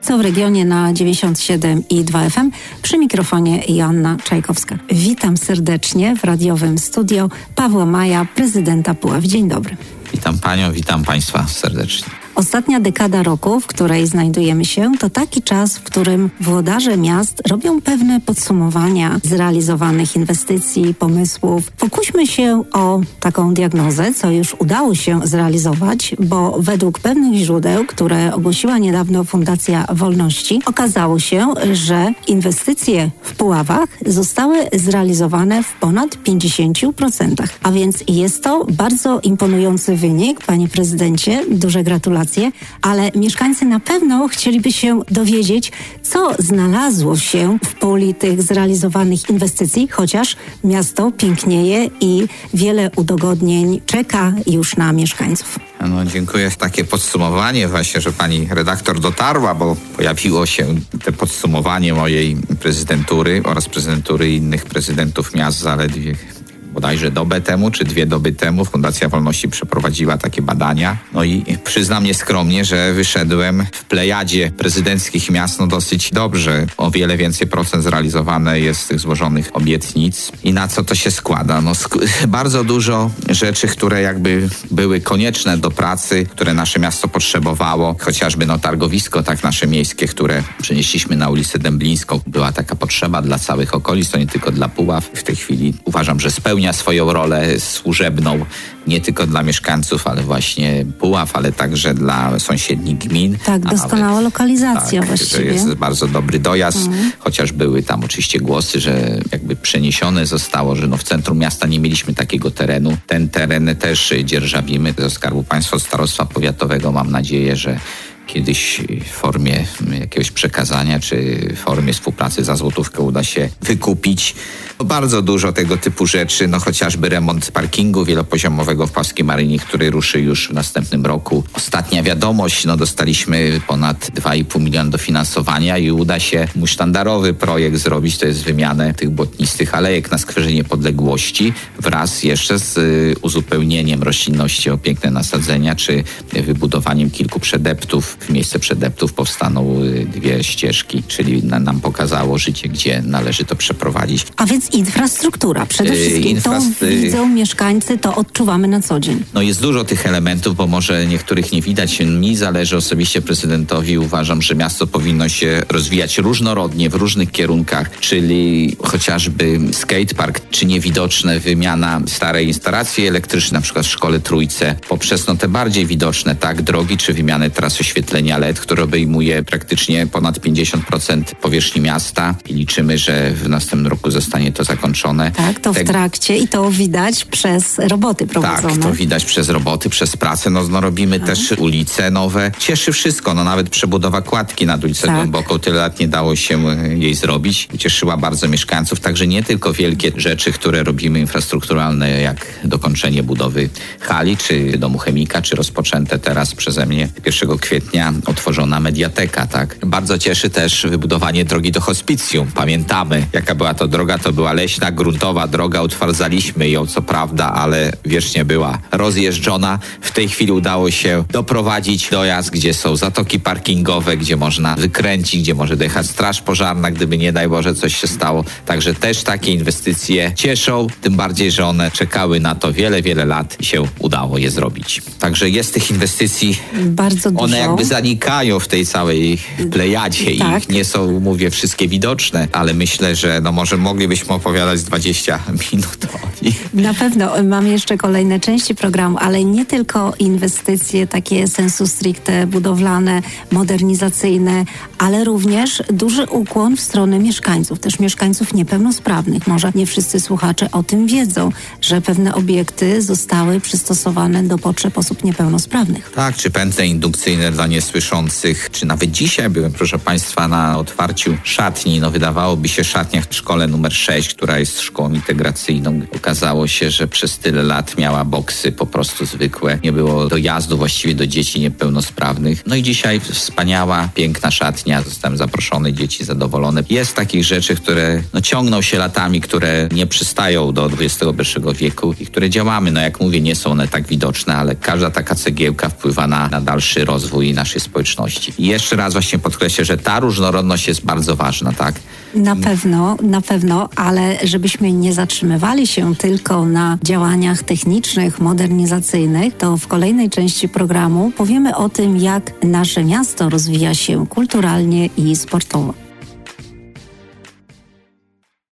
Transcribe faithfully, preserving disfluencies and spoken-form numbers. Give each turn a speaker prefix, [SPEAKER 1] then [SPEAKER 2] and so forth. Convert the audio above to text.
[SPEAKER 1] co w regionie na dziewięćdziesiąt siedem i dwa F M. Przy mikrofonie Joanna Czajkowska. Witam serdecznie w radiowym studio Pawła Maja, prezydenta Puław. Dzień dobry.
[SPEAKER 2] Witam panią, witam państwa serdecznie.
[SPEAKER 1] Ostatnia dekada roku, w której znajdujemy się, to taki czas, w którym włodarze miast robią pewne podsumowania zrealizowanych inwestycji, pomysłów. Pokuśmy się o taką diagnozę, co już udało się zrealizować, bo według pewnych źródeł, które ogłosiła niedawno Fundacja Wolności, okazało się, że inwestycje w Puławach zostały zrealizowane w ponad pięćdziesięciu procentach. A więc jest to bardzo imponujący wynik, panie prezydencie. Duże gratulacje. Ale mieszkańcy na pewno chcieliby się dowiedzieć, co znalazło się w puli tych zrealizowanych inwestycji, chociaż miasto pięknieje i wiele udogodnień czeka już na mieszkańców.
[SPEAKER 2] No, dziękuję. Takie podsumowanie właśnie, że pani redaktor dotarła, bo pojawiło się te podsumowanie mojej prezydentury oraz prezydentury innych prezydentów miast zaledwie bodajże dobę temu, czy dwie doby temu Fundacja Wolności przeprowadziła takie badania. No i przyznam nieskromnie, że wyszedłem w plejadzie prezydenckich miast no dosyć dobrze. O wiele więcej procent zrealizowane jest z tych złożonych obietnic. I na co to się składa? No sk- bardzo dużo rzeczy, które jakby były konieczne do pracy, które nasze miasto potrzebowało. Chociażby no targowisko tak nasze miejskie, które przenieśliśmy na ulicę Dęblińską. Była taka potrzeba dla całych okolic, to nie tylko dla Puław. W tej chwili uważam, że spełnia swoją rolę służebną nie tylko dla mieszkańców, ale właśnie Puław, ale także dla sąsiednich gmin.
[SPEAKER 1] Tak, doskonała nawet lokalizacja tak, właściwie.
[SPEAKER 2] To jest bardzo dobry dojazd, mm. chociaż były tam oczywiście głosy, że jakby przeniesione zostało, że no w centrum miasta nie mieliśmy takiego terenu. Ten teren też dzierżawimy do Skarbu Państwa, od Starostwa Powiatowego. Mam nadzieję, że kiedyś w formie jakiegoś przekazania, czy w formie współpracy za złotówkę uda się wykupić. Bardzo dużo tego typu rzeczy, no chociażby remont parkingu wielopoziomowego w Puławskiej Marynie, który ruszy już w następnym roku. Ostatnia wiadomość, no dostaliśmy ponad dwa i pół miliona dofinansowania i uda się mój sztandarowy projekt zrobić, to jest wymianę tych błotnistych alejek na Skwerze Niepodległości wraz jeszcze z y, uzupełnieniem roślinności o piękne nasadzenia, czy wybudowaniem kilku przedeptów. W miejsce przedeptów powstaną y, dwie ścieżki, czyli na, nam pokazało życie, gdzie należy to przeprowadzić.
[SPEAKER 1] A więc infrastruktura. Przede wszystkim Infrast... to widzą mieszkańcy, to odczuwamy na co dzień.
[SPEAKER 2] No jest dużo tych elementów, bo może niektórych nie widać. Mi zależy osobiście prezydentowi. Uważam, że miasto powinno się rozwijać różnorodnie, w różnych kierunkach, czyli chociażby skatepark, czy niewidoczne wymiana starej instalacji elektrycznej, na przykład w Szkole Trójce, poprzez no, te bardziej widoczne, tak, drogi, czy wymianę tras oświetlenia L E D, które obejmuje praktycznie ponad pięćdziesiąt procent powierzchni miasta i liczymy, że w następnym roku zostanie to zakończone.
[SPEAKER 1] Tak, to w trakcie i to widać przez roboty prowadzone.
[SPEAKER 2] Tak, to widać przez roboty, przez pracę. No, no robimy Aha. też ulice nowe. Cieszy wszystko, no nawet przebudowa kładki nad ulicą tak. Głęboką. Tyle lat nie dało się jej zrobić. Ucieszyła bardzo mieszkańców. Także nie tylko wielkie rzeczy, które robimy infrastrukturalne, jak dokończenie budowy hali, czy domu chemika, czy rozpoczęte teraz przeze mnie pierwszego kwietnia otworzona mediateka, tak. Bardzo cieszy też wybudowanie drogi do hospicjum. Pamiętamy, jaka była to droga. To była leśna, gruntowa droga. Utwardzaliśmy ją, co prawda, ale wiecznie była rozjeżdżona. W tej chwili udało się doprowadzić dojazd, gdzie są zatoki parkingowe, gdzie można wykręcić, gdzie może dojechać straż pożarna, gdyby nie daj Boże coś się stało. Także też takie inwestycje cieszą, tym bardziej, że one czekały na to wiele, wiele lat i się udało je zrobić. Także jest tych inwestycji
[SPEAKER 1] bardzo dużo.
[SPEAKER 2] One jakby zanikają w tej całej plejadzie
[SPEAKER 1] tak.
[SPEAKER 2] i nie są, mówię, wszystkie widoczne, ale myślę, że no może moglibyśmy opowiadać dwadzieścia minut o nich.
[SPEAKER 1] Na pewno mam jeszcze kolejne części programu, ale nie tylko inwestycje takie sensu stricte budowlane, modernizacyjne, ale również duży ukłon w stronę mieszkańców, też mieszkańców niepełnosprawnych. Może nie wszyscy słuchacze o tym wiedzą, że pewne obiekty zostały przystosowane do potrzeb osób niepełnosprawnych.
[SPEAKER 2] Tak, czy pętle indukcyjne dla niesłyszących, czy nawet dzisiaj byłem, proszę Państwa, na otwarciu szatni. No wydawałoby się szatnia w szkole numer sześć, społeczność, która jest szkołą integracyjną. Okazało się, że przez tyle lat miała boksy po prostu zwykłe. Nie było dojazdu właściwie do dzieci niepełnosprawnych. No i dzisiaj wspaniała, piękna szatnia. Zostałem zaproszony, dzieci zadowolone. Jest takich rzeczy, które no, ciągną się latami, które nie przystają do dwudziestego pierwszego wieku i które działamy. No jak mówię, nie są one tak widoczne, ale każda taka cegiełka wpływa na, na dalszy rozwój naszej społeczności. I jeszcze raz właśnie podkreślę, że ta różnorodność jest bardzo ważna, tak?
[SPEAKER 1] Na pewno, na pewno, ale żebyśmy nie zatrzymywali się tylko na działaniach technicznych, modernizacyjnych, to w kolejnej części programu powiemy o tym, jak nasze miasto rozwija się kulturalnie i sportowo.